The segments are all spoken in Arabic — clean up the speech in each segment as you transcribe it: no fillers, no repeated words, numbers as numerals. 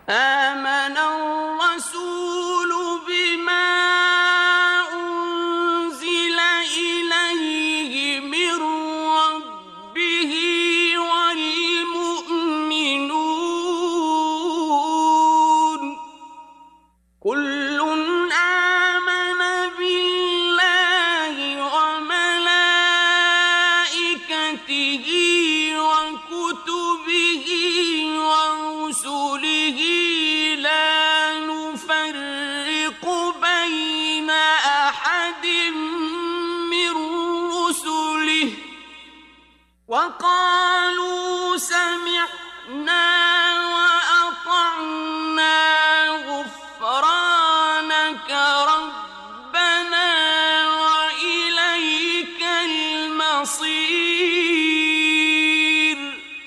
آمن الرسول بما أنزل إليه من ربه والمؤمنون كل آمن بالله وملائكته وكتبه ورسله لا نفرق بين أحد من رسله وقالوا سمعنا وأطعنا غفرانك ربنا وإليك المصير.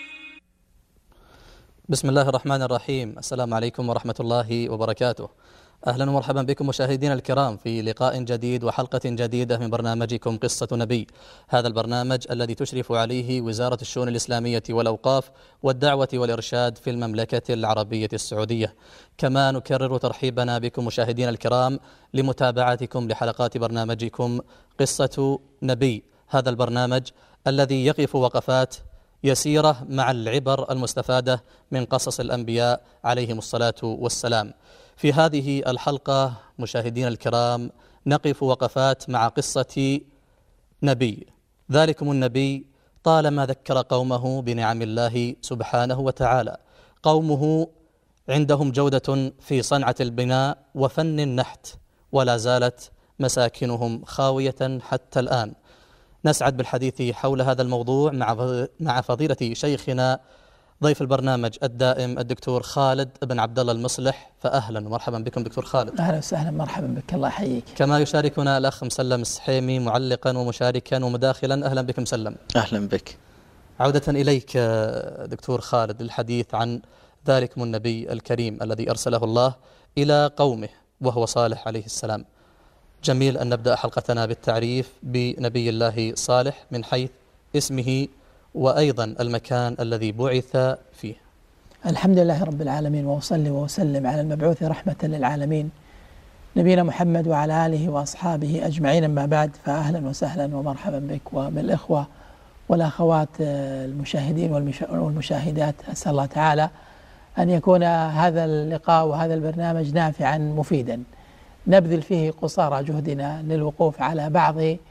بسم الله الرحمن الرحيم. السلام عليكم ورحمة الله وبركاته. أهلا ومرحبا بكم مشاهدينا الكرام في لقاء جديد وحلقة جديدة من برنامجكم قصة نبي، هذا البرنامج الذي تشرف عليه وزارة الشؤون الإسلامية والأوقاف والدعوة والإرشاد في المملكة العربية السعودية. كما نكرر ترحيبنا بكم مشاهدينا الكرام لمتابعتكم لحلقات برنامجكم قصة نبي، هذا البرنامج الذي يقف وقفات يسيرة مع العبر المستفادة من قصص الأنبياء عليهم الصلاة والسلام. في هذه الحلقة مشاهدين الكرام نقف وقفات مع قصة نبي. ذلكم النبي طالما ذكر قومه بنعم الله سبحانه وتعالى. قومه عندهم جودة في صنعة البناء وفن النحت، ولا زالت مساكنهم خاوية حتى الآن. نسعد بالحديث حول هذا الموضوع مع فضيلة شيخنا ضيف البرنامج الدائم الدكتور خالد بن عبد الله المصلح، فأهلا ومرحبا بكم دكتور خالد. أهلا وسهلا، مرحبا بك، الله يحييك. كما يشاركنا الأخ مسلم السحيمي معلقا ومشاركا ومداخلا، أهلا بك مسلم. أهلا بك. عودة إليك دكتور خالد للحديث عن ذلكم النبي الكريم الذي أرسله الله إلى قومه وهو صالح عليه السلام. جميل أن نبدأ حلقتنا بالتعريف بنبي الله صالح من حيث اسمه وأيضا المكان الذي بعث فيه. الحمد لله رب العالمين، وأصلي وأسلم على المبعوث رحمة للعالمين نبينا محمد وعلى آله وأصحابه أجمعين. أما بعد، فأهلا وسهلا ومرحبا بك وبالإخوة والأخوات المشاهدين والمشاهدات. أسأل الله تعالى أن يكون هذا اللقاء وهذا البرنامج نافعا مفيدا، نبذل فيه قصارى جهدنا للوقوف على بعض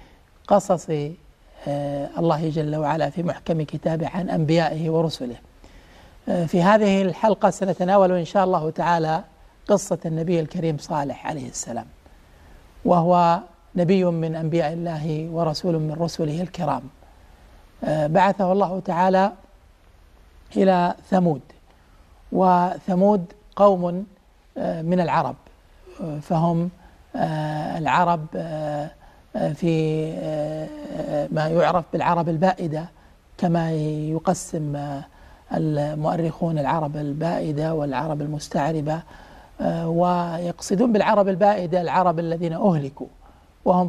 قصص الله جل وعلا في محكم كتابه عن أنبيائه ورسله. في هذه الحلقة سنتناول إن شاء الله تعالى قصة النبي الكريم صالح عليه السلام، وهو نبي من أنبياء الله ورسول من رسله الكرام. بعثه الله تعالى إلى ثمود، وثمود قوم من العرب، فهم العرب في ما يعرف بالعرب البائدة، كما يقسم المؤرخون العرب البائدة والعرب المستعربة، ويقصدون بالعرب البائدة العرب الذين أهلكوا، وهم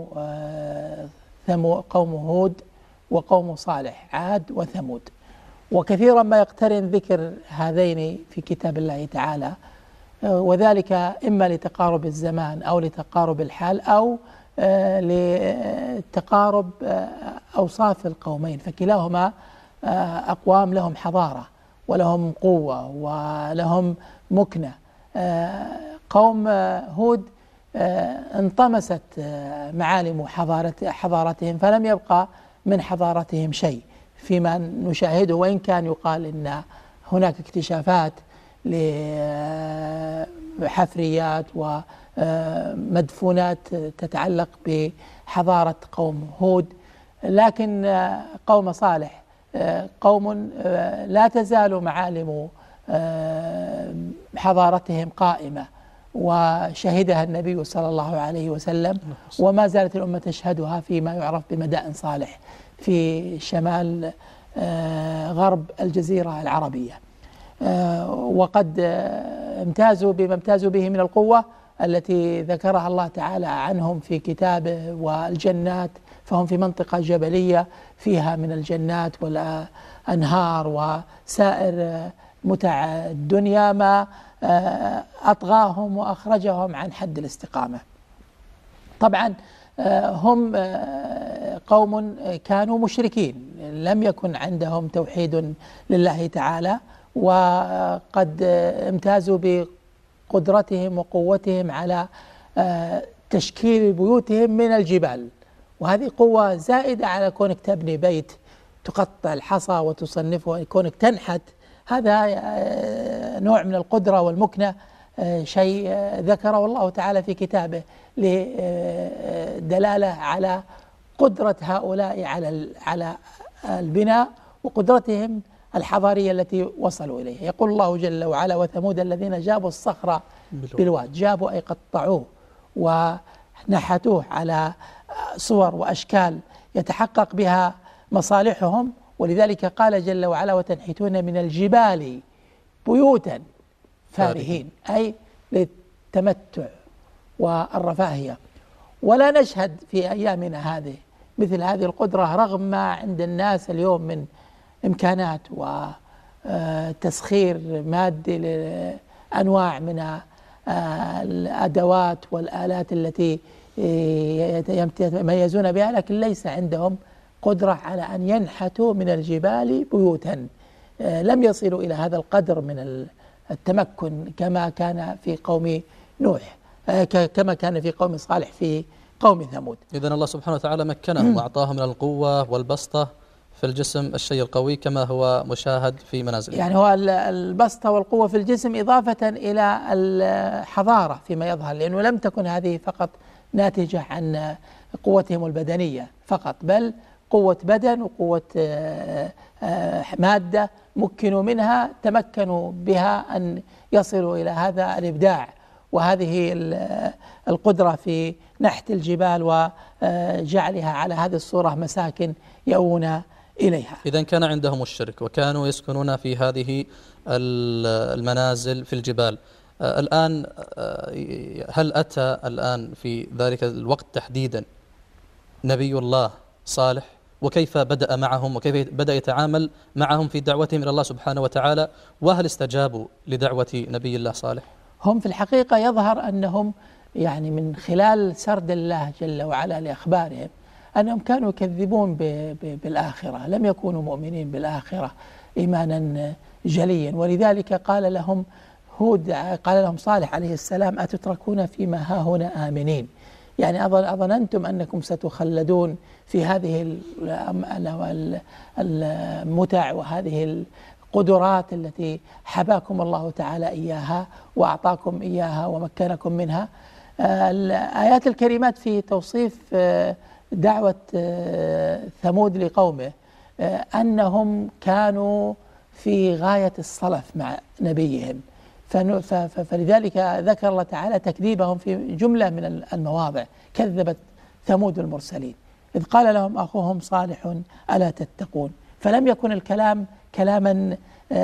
قوم هود وقوم صالح، عاد وثمود. وكثيرا ما يقترن ذكر هذين في كتاب الله تعالى، وذلك إما لتقارب الزمان أو لتقارب الحال أو لتقارب أوصاف القومين، فكلاهما أقوام لهم حضارة ولهم قوة ولهم مكنة. قوم هود انطمست معالم حضارتهم، فلم يبقى من حضارتهم شيء فيما نشاهده، وإن كان يقال إن هناك اكتشافات لحفريات ومدفونات تتعلق بحضارة قوم هود، لكن قوم صالح قوم لا تزال معالم حضارتهم قائمة، وشهدها النبي صلى الله عليه وسلم، وما زالت الأمة تشهدها فيما يعرف بمدائن صالح في شمال غرب الجزيرة العربية. وقد امتازوا بما امتازوا به من القوة التي ذكرها الله تعالى عنهم في كتابه، والجنات، فهم في منطقة جبلية فيها من الجنات والأنهار وسائر متع الدنيا ما أطغاهم وأخرجهم عن حد الاستقامة. طبعا هم قوم كانوا مشركين، لم يكن عندهم توحيد لله تعالى، وقد امتازوا بقدرتهم وقوتهم على تشكيل بيوتهم من الجبال، وهذه قوة زائدة على كونك تبني بيت تقطع الحصى وتصنفه، كونك تنحت، هذا نوع من القدرة والمكنة، شيء ذكره الله تعالى في كتابه لدلالة على قدرة هؤلاء على البناء وقدرتهم الحضارية التي وصلوا إليها. يقول الله جل وعلا: وثمود الذين جابوا الصخر بالواد. جابوا أي قطعوه ونحتوه على صور وأشكال يتحقق بها مصالحهم، ولذلك قال جل وعلا: وتنحتون من الجبال بيوتا فارهين، أي للتمتع والرفاهية. ولا نشهد في أيامنا هذه مثل هذه القدرة رغم ما عند الناس اليوم من إمكانات وتسخير مادي لأنواع من الأدوات والآلات التي يتميزون بها، لكن ليس عندهم قدرة على أن ينحتوا من الجبال بيوتا. لم يصلوا إلى هذا القدر من التمكن كما كان في قوم نوح، كما كان في قوم صالح في قوم ثمود. إذن الله سبحانه وتعالى مكنهم وأعطاهم من القوة والبسطة في الجسم الشيء القوي كما هو مشاهد في منازلهم. يعني هو البسطة والقوة في الجسم إضافة إلى الحضارة فيما يظهر، لأنه لم تكن هذه فقط ناتجة عن قوتهم البدنية فقط، بل قوة بدن وقوة مادة مكنوا منها، تمكنوا بها أن يصلوا إلى هذا الإبداع وهذه القدرة في نحت الجبال وجعلها على هذه الصورة مساكن يأوون إليها. إذن كان عندهم الشرك وكانوا يسكنون في هذه المنازل في الجبال. الآن هل أتى الآن في ذلك الوقت تحديدا نبي الله صالح، وكيف بدأ معهم وكيف بدأ يتعامل معهم في دعوتهم إلى الله سبحانه وتعالى، وهل استجابوا لدعوة نبي الله صالح؟ هم في الحقيقة يظهر أنهم يعني من خلال سرد الله جل وعلا لأخبارهم أنهم كانوا يكذبون بالآخرة، لم يكونوا مؤمنين بالآخرة إيمانا جليا، ولذلك قال لهم هود، قال لهم صالح عليه السلام: أتتركون فيما هاهنا آمنين، يعني أظننتم أنكم ستخلدون في هذه المتع وهذه القدرات التي حباكم الله تعالى إياها وأعطاكم إياها ومكنكم منها. الآيات الكريمات في توصيف دعوة ثمود لقومه أنهم كانوا في غاية الصلف مع نبيهم، فلذلك ذكر الله تعالى تكذيبهم في جملة من المواضع. كذبت ثمود المرسلين إذ قال لهم أخوهم صالح ألا تتقون، فلم يكن الكلام كلاما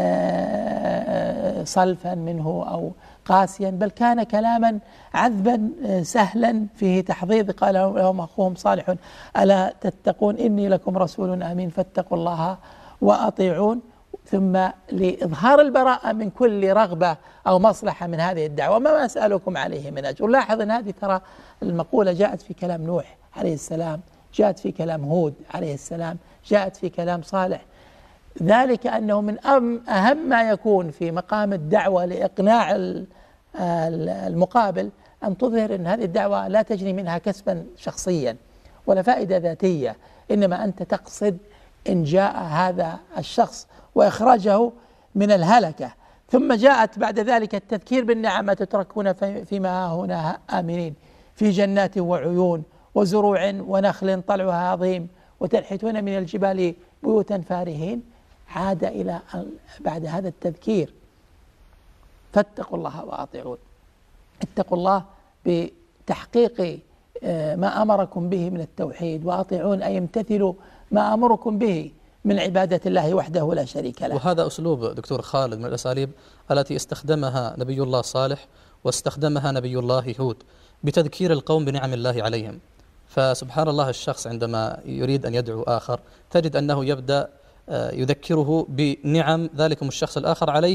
صلفا منه أو قاسيا، بل كان كلاما عذبا سهلا فيه تحضيض. قال لهم أخوهم صالح ألا تتقون إني لكم رسول أمين فاتقوا الله وأطيعون، ثم لإظهار البراءة من كل رغبة أو مصلحة من هذه الدعوة: وما أسألكم عليه من أجر. لاحظ أن هذه ترى المقولة جاءت في كلام نوح عليه السلام، جاءت في كلام هود عليه السلام، جاءت في كلام صالح، ذلك أنه من أهم ما يكون في مقام الدعوة لإقناع المقابل أن تظهر أن هذه الدعوة لا تجري منها كسبا شخصيا ولا فائدة ذاتية، إنما أنت تقصد إنجاء هذا الشخص وإخراجه من الهلكة. ثم جاءت بعد ذلك التذكير بالنعم: تتركون فيما هنا آمنين في جنات وعيون وزروع ونخل طلعها عظيم وتنحتون من الجبال بيوتا فارهين. عاد إلى بعد هذا التذكير: فاتقوا الله وأطيعون. اتقوا الله بتحقيق ما أمركم به من التوحيد، وأطيعون أي امتثلوا ما أمركم به من عبادة الله وحده لا شريك له. وهذا أسلوب دكتور خالد من الأساليب التي استخدمها نبي الله صالح واستخدمها نبي الله هود بتذكير القوم بنعم الله عليهم. فسبحان الله، الشخص عندما يريد أن يدعو آخر تجد أنه يبدأ يذكره بنعم ذلكم الشخص الآخر عليه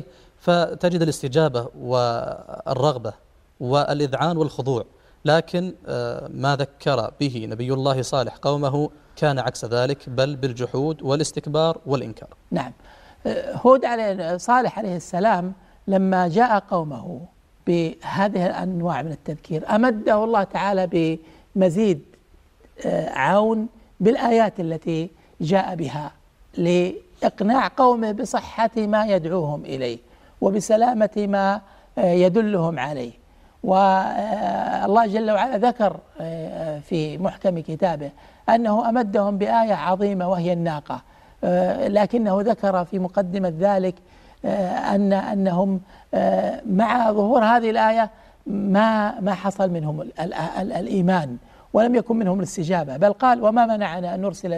فتجد الاستجابة والرغبة والإذعان والخضوع. لكن ما ذكر به نبي الله صالح قومه كان عكس ذلك، بل بالجحود والاستكبار والإنكار. نعم. هود صالح عليه السلام لما جاء قومه بهذه الأنواع من التذكير أمده الله تعالى بمزيد عون بالآيات التي جاء بها لإقناع قومه بصحة ما يدعوهم إليه وبسلامة ما يدلهم عليه. والله جل وعلا ذكر في محكم كتابه أنه أمدهم بآية عظيمة وهي الناقة، لكنه ذكر في مقدمة ذلك أنهم مع ظهور هذه الآية ما حصل منهم الإيمان ولم يكن منهم الاستجابة، بل قال وما منعنا أن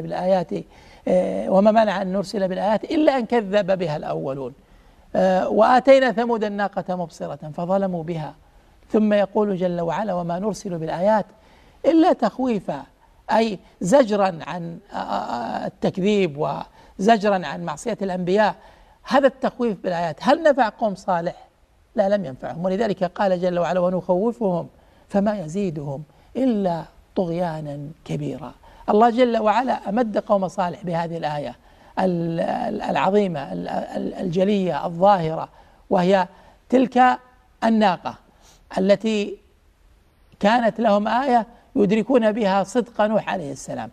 نرسل بالآيات إلا أن كذب بها الأولون وآتينا ثمود الناقة مبصرة فظلموا بها. ثم يقول جل وعلا وما نرسل بالآيات إلا تخويفا، أي زجرا عن التكذيب وزجرا عن معصية الأنبياء. هذا التخويف بالآيات هل نفع قوم صالح؟ لا، لم ينفعهم، ولذلك قال جل وعلا ونخوفهم فما يزيدهم إلا طغيانا كبيرا. الله جل وعلا أمد قوم صالح بهذه الآية العظيمة الجلية الظاهرة، وهي تلك الناقة التي كانت لهم آية يدركون بها صدق نوح عليه السلام.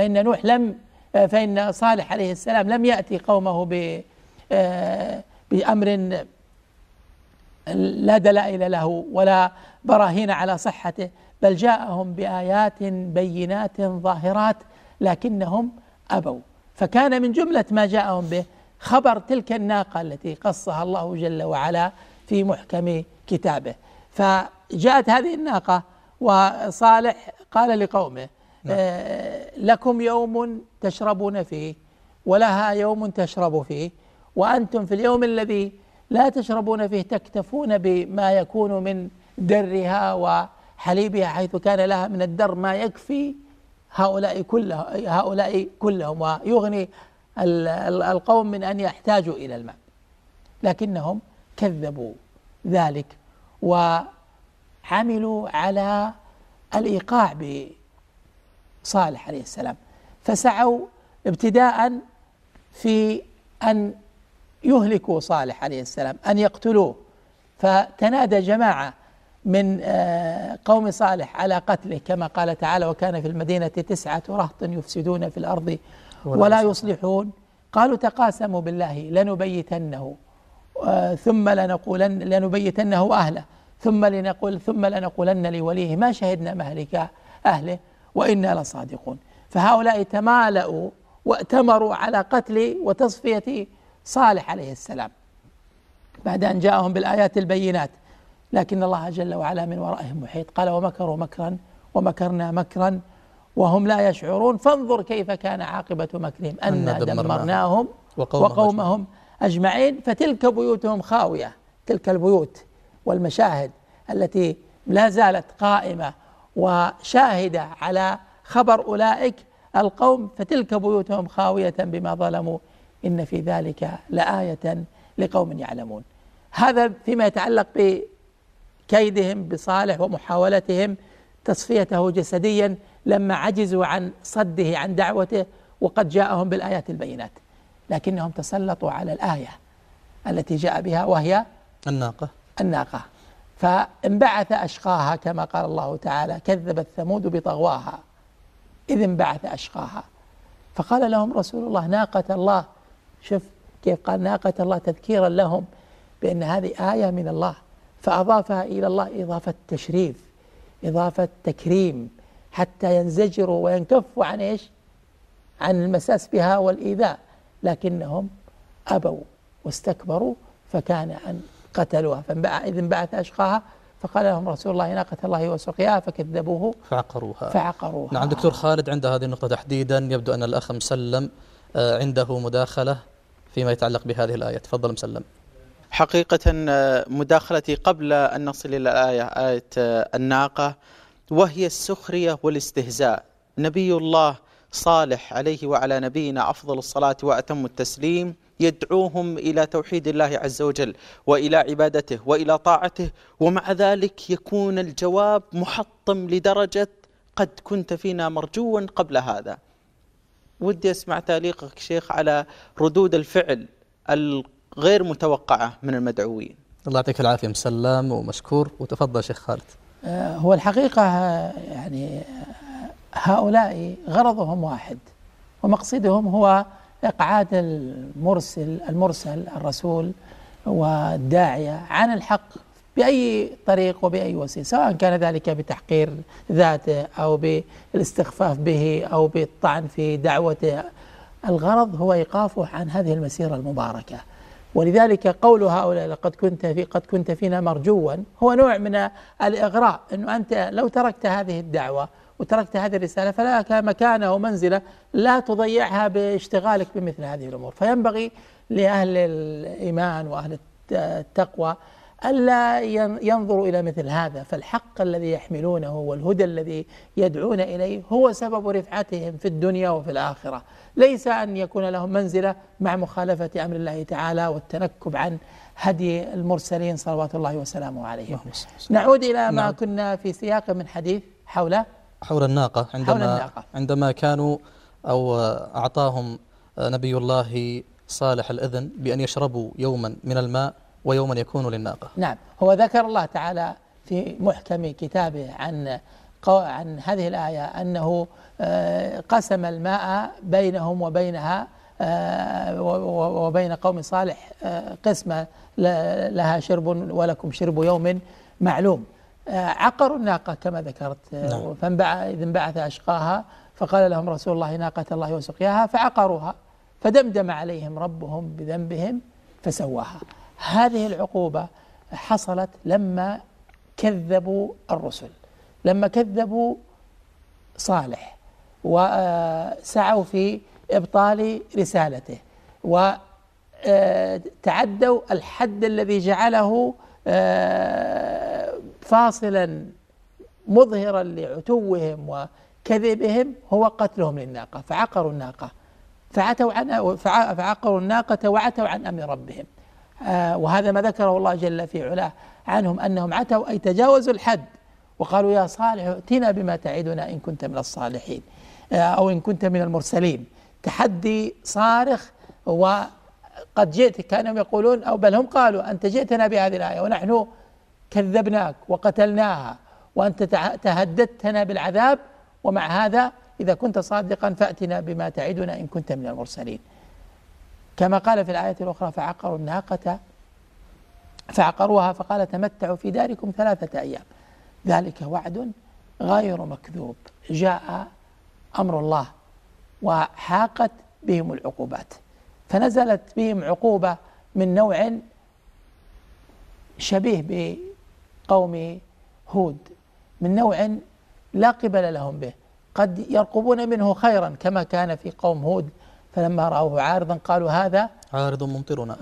فإن صالح عليه السلام لم يأتي قومه بأمر لا دلائل له ولا براهين على صحته، بل جاءهم بآيات بينات ظاهرات لكنهم أبوا. فكان من جملة ما جاءهم به خبر تلك الناقة التي قصها الله جل وعلا في محكم كتابه. فجاءت هذه الناقة وصالح قال لقومه لكم يوم تشربون فيه ولها يوم تشرب فيه، وأنتم في اليوم الذي لا تشربون فيه تكتفون بما يكون من درها وحليبها، حيث كان لها من الدر ما يكفي هؤلاء كلهم ويغني القوم من أن يحتاجوا إلى الماء. لكنهم كذبوا ذلك وعملوا على الإيقاع بصالح عليه السلام، فسعوا ابتداء في أن يهلكوا صالح عليه السلام، أن يقتلوه. فتنادى جماعة من قوم صالح على قتله كما قال تعالى وكان في المدينة 9 رهط يفسدون في الأرض ولا يصلحون قالوا تقاسموا بالله لنبيتنه ثم لنبيتنه أهله ثم لنقولن لوليه ما شهدنا مهلك أهله وإنا لصادقون. فهؤلاء تمالأوا واتمروا على قتل وتصفية صالح عليه السلام بعد أن جاءهم بالآيات البينات، لكن الله جل وعلا من ورائهم محيط. قال ومكروا مكرا ومكرنا مكرا وهم لا يشعرون فانظر كيف كان عاقبة مكرهم أنا دمرناهم وقومهم أجمعين. فتلك بيوتهم خاوية، تلك البيوت والمشاهد التي لا زالت قائمة وشاهدة على خبر أولئك القوم، فتلك بيوتهم خاوية بما ظلموا إن في ذلك لآية لقوم يعلمون. هذا فيما يتعلق بكيدهم بصالح ومحاولتهم تصفيته جسديا لما عجزوا عن صده عن دعوته وقد جاءهم بالآيات البينات، لكنهم تسلطوا على الآية التي جاء بها وهي الناقة فانبعث أشقاها كما قال الله تعالى كذبت ثمود بطغواها إذ انبعث أشقاها فقال لهم رسول الله ناقة الله. شوف كيف قال ناقة الله تذكيرا لهم بأن هذه آية من الله، فأضافها إلى الله إضافة تشريف إضافة تكريم حتى ينزجروا وينكفوا عن إيش؟ عن المساس بها والإيذاء، لكنهم أبوا واستكبروا فكان أن قتلوها. فإذ انبعث أشقاها فقال لهم رسول الله ناقة الله وسقياها فكذبوه فعقروها. نعم دكتور خالد، عند هذه النقطة تحديدا يبدو أن الأخ مسلم عنده مداخلة فيما يتعلق بهذه الآية. تفضل مسلم. حقيقة مداخلتي قبل أن نصل إلى الآية آية الناقة وهي السخرية والاستهزاء. نبي الله صالح عليه وعلى نبينا أفضل الصلاة وأتم التسليم يدعوهم إلى توحيد الله عز وجل وإلى عبادته وإلى طاعته، ومع ذلك يكون الجواب محطم لدرجة قد كنت فينا مرجوا قبل هذا. ودي أسمع تعليقك شيخ على ردود الفعل الغير متوقعة من المدعوين. الله يعطيك العافية، مسلم ومشكور. وتفضل شيخ خالد. هو الحقيقة يعني هؤلاء غرضهم واحد، ومقصدهم هو إقعاد المرسل الرسول والداعية عن الحق بأي طريق وبأي وسيلة، سواء كان ذلك بتحقير ذاته أو بالاستخفاف به أو بالطعن في دعوته. الغرض هو إيقافه عن هذه المسيرة المباركة. ولذلك قول هؤلاء قد كنت فينا مرجوا هو نوع من الإغراء، أنه أنت لو تركت هذه الدعوة وتركت هذه الرسالة فلا مكانة ومنزلة، لا تضيعها باشتغالك بمثل هذه الأمور. فينبغي لأهل الإيمان وأهل التقوى ألا ينظروا إلى مثل هذا، فالحق الذي يحملونه والهدى الذي يدعون إليه هو سبب رفعتهم في الدنيا وفي الآخرة، ليس أن يكون لهم منزلة مع مخالفة أمر الله تعالى والتنكب عن هدي المرسلين صلوات الله وسلامه عليهم. نعود إلى ما كنا في سياق من حديث حول الناقة. عندما كانوا أو أعطاهم نبي الله صالح الإذن بأن يشربوا يوما من الماء ويوما يكون للناقة. نعم، هو ذكر الله تعالى في محكم كتابه عن هذه الآية أنه قسم الماء بينهم وبينها وبين قوم صالح قسمة لها شرب ولكم شرب يوم معلوم. عقروا الناقة كما ذكرت. إذ انبعث أشقاها فقال لهم رسول الله ناقة الله وسقياها فعقروها فدمدم عليهم ربهم بذنبهم فسواها. هذه العقوبة حصلت لما كذبوا الرسل، لما كذبوا صالح وسعوا في إبطال رسالته وتعدوا الحد الذي جعله فاصلا مظهرا لعتوهم وكذبهم، هو قتلهم للناقة. فعقروا الناقة فعقروا الناقة وعتوا عن أمر ربهم. وهذا ما ذكره الله جل في علاه عنهم، أنهم عتوا أي تجاوزوا الحد وقالوا يا صالح ائتنا بما تعدنا إن كنت من الصالحين أو إن كنت من المرسلين. تحدي صارخ، وقد جئت كانوا يقولون أو بل هم قالوا أنت جئتنا بهذه الآية ونحن كذبناك وقتلناها وأنت تهددتنا بالعذاب، ومع هذا إذا كنت صادقا فأتنا بما تعدنا إن كنت من المرسلين. كما قال في الآية الأخرى فعقروا الناقة فعقروها فقال تمتعوا في داركم 3 أيام ذلك وعد غير مكذوب. جاء أمر الله وحاقت بهم العقوبات، فنزلت بهم عقوبة من نوع شبيه بقوم هود، من نوع لا قبل لهم به، قد يرقبون منه خيرا كما كان في قوم هود فلما رأوه عارضا قالوا هذا عارض ممطرنا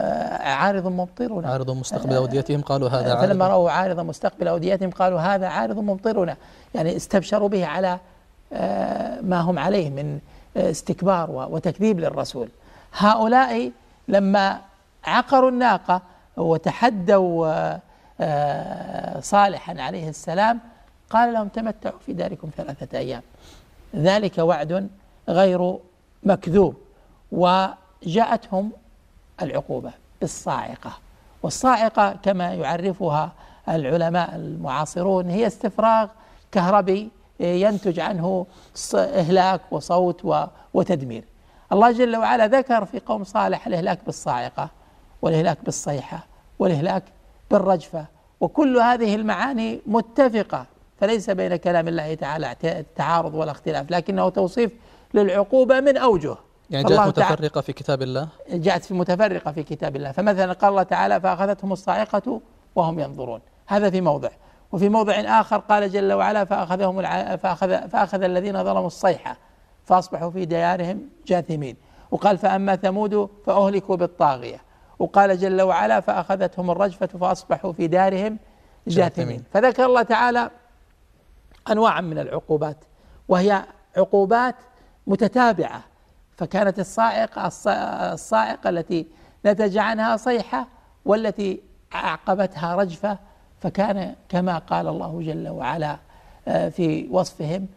عارض مستقبل أوديتهم قالوا هذا عارض. فلما رأوه عارضا مستقبل أوديتهم قالوا هذا عارض ممطرنا، يعني استبشروا به على ما هم عليه من استكبار وتكذيب للرسول. هؤلاء لما عقروا الناقة وتحدوا صالحا عليه السلام قال لهم تمتعوا في داركم 3 أيام ذلك وعد غير مكذوب. وجاءتهم العقوبة بالصاعقة، والصاعقة كما يعرفها العلماء المعاصرون هي استفراغ كهربي ينتج عنه إهلاك وصوت وتدمير. الله جل وعلا ذكر في قوم صالح الإهلاك بالصاعقة والإهلاك بالصيحة والإهلاك بالرجفة، وكل هذه المعاني متفقة، فليس بين كلام الله تعالى تعارض ولا اختلاف، لكنه توصيف للعقوبة من أوجه. يعني جاءت متفرقة في كتاب الله، جاءت متفرقة في كتاب الله. فمثلا قال الله تعالى فأخذتهم الصاعقة وهم ينظرون، هذا في موضع. وفي موضع آخر قال جل وعلا فأخذ الذين ظلموا الصيحة فأصبحوا في ديارهم جاثمين. وقال فأما ثمود فأهلكوا بالطاغية. وقال جل وعلا فأخذتهم الرجفة فأصبحوا في دارهم جاثمين. فذكر الله تعالى أنواعا من العقوبات، وهي عقوبات متتابعة فكانت الصاعقة التي نتج عنها صيحة، والتي أعقبتها رجفة. فكان كما قال الله جل وعلا في وصفهم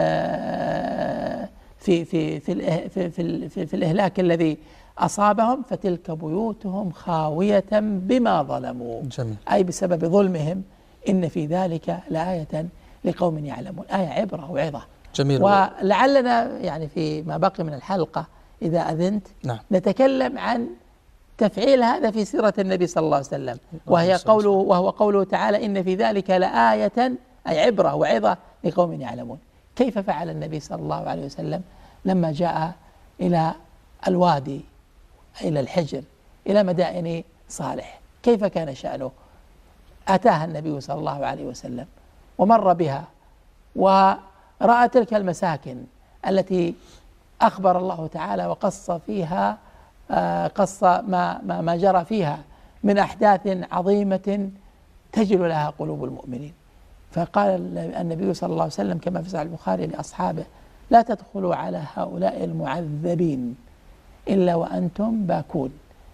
في الإهلاك الذي أصابهم: فتلك بيوتهم خاوية بما ظلموا. جميل. أي بسبب ظلمهم. إن في ذلك لآية لقوم يعلمون. آية عبرة وعظة. جميل. ولعلنا يعني في ما بقي من الحلقة إذا أذنت نعم. نتكلم عن تفعيل هذا في سيرة النبي صلى الله عليه وسلم، وهو قوله تعالى: إن في ذلك لآية، أي عبرة وعظة لقوم يعلمون. كيف فعل النبي صلى الله عليه وسلم لما جاء إلى الوادي، إلى الحجر، إلى مدائن صالح؟ كيف كان شأنه؟ أتاها النبي صلى الله عليه وسلم ومر بها ورأى تلك المساكن التي أخبر الله تعالى وقص فيها ما جرى فيها من أحداث عظيمة تجل لها قلوب المؤمنين. فقال النبي صلى الله عليه وسلم كما في صحيح البخاري لأصحابه: لا تدخلوا على هؤلاء المعذبين إلا وأنتم باكون،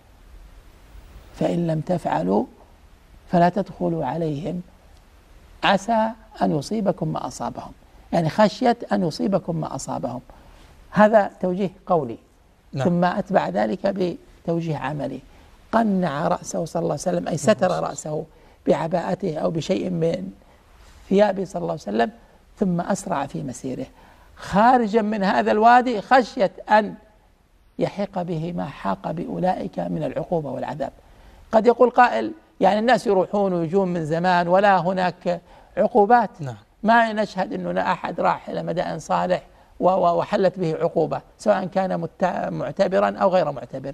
فإن لم تفعلوا فلا تدخلوا عليهم عسى أن يصيبكم ما أصابهم، يعني خشية أن يصيبكم ما أصابهم. هذا توجيه قولي. نعم. ثم أتبع ذلك بتوجيه عملي. قنع رأسه صلى الله عليه وسلم، أي ستر رأسه بعباءته أو بشيء من ثيابه صلى الله عليه وسلم، ثم أسرع في مسيره خارجا من هذا الوادي خشية أن يحيق به ما حاق بأولئك من العقوبة والعذاب. قد يقول قائل: يعني الناس يروحون ويجون من زمان ولا هناك عقوبات. نعم. ما نشهد أنه أحد راح إلى مدائن صالح وحلت به عقوبة، سواء كان معتبرا أو غير معتبر.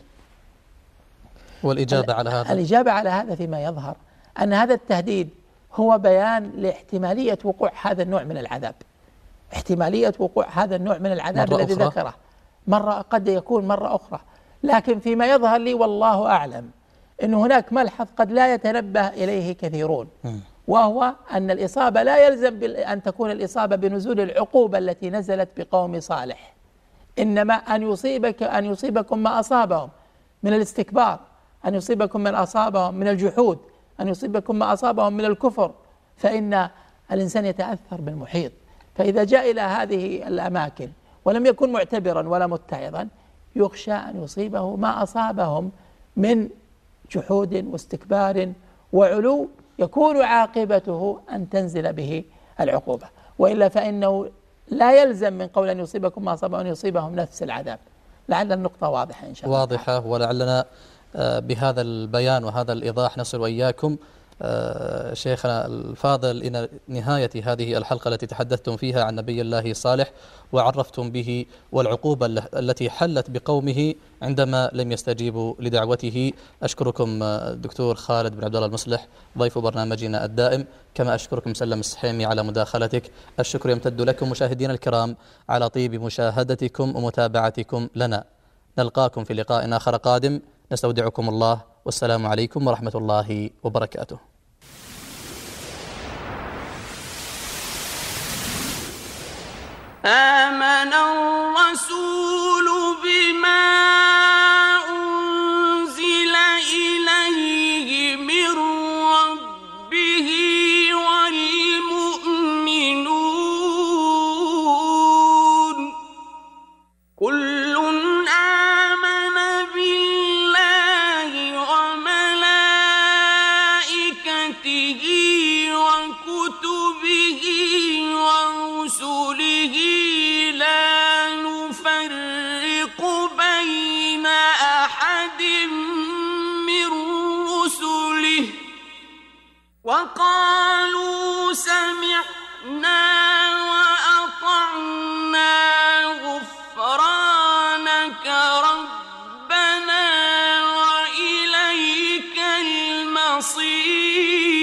والإجابة على هذا، الإجابة على هذا فيما يظهر أن هذا التهديد هو بيان لاحتمالية وقوع هذا النوع من العذاب. احتمالية وقوع هذا النوع من العذاب الذي ذكره مرة، قد يكون مرة أخرى. لكن فيما يظهر لي والله أعلم أن هناك ملحظ قد لا يتنبه إليه كثيرون، وهو أن الإصابة لا يلزم أن تكون الإصابة بنزول العقوبة التي نزلت بقوم صالح، إنما أن يصيبكم ما أصابهم من الاستكبار، أن يصيبكم من أصابهم من الجحود، أن يصيبكم ما أصابهم من الكفر. فإن الإنسان يتأثر بالمحيط، فإذا جاء إلى هذه الأماكن ولم يكن معتبرا ولا متعظا يخشى أن يصيبه ما أصابهم من جحود واستكبار وعلو، يكون عاقبته أن تنزل به العقوبة. وإلا فإنه لا يلزم من قول أن يصيبكم ما أصابهم أن يصيبهم نفس العذاب. لعل النقطة واضحة إن شاء الله. واضحة، ولعلنا بهذا البيان وهذا الإيضاح نصل وإياكم شيخنا الفاضل إلى نهاية هذه الحلقة التي تحدثتم فيها عن نبي الله صالح وعرفتم به والعقوبة التي حلت بقومه عندما لم يستجيبوا لدعوته. أشكركم دكتور خالد بن عبد الله المصلح ضيف برنامجنا الدائم، كما أشكركم سلم السحيمي على مداخلتك. الشكر يمتد لكم مشاهدينا الكرام على طيب مشاهدتكم ومتابعتكم لنا. نلقاكم في لقاء آخر قادم، نستودعكم الله، والسلام عليكم ورحمة الله وبركاته. آمن الرسول بما أنزل إليه من ربه والمؤمنون كل آمن بالله وملائكته وكتبه ورسله لا نفرق بين أحد من رسله وقالوا سمعنا وأطعنا غفرانك ربنا وإليك المصير.